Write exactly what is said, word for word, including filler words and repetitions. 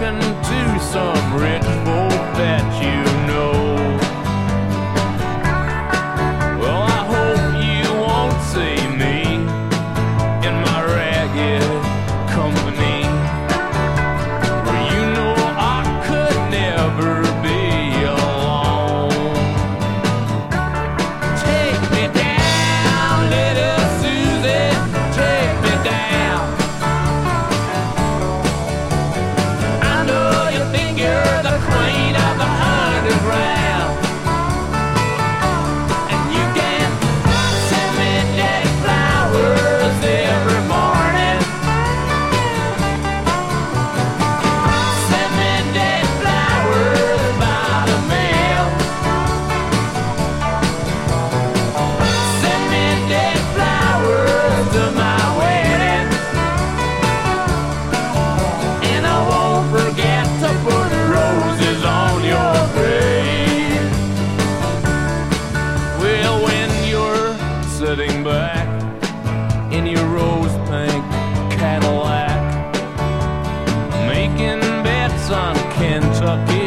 talking to some rich folk that you know. Well, I hope you won't see me in my ragged company, where you know I could never be alone. Take me down, little Susie, take me down. I know you think you're the queen of the underground, and you can send me dead flowers every morning. Send me dead flowers by the mail. Send me dead flowers to my wedding, and I won't forget to put roses on your grave. Well, when you're sitting back in your rose pink Cadillac, making bets on Kentucky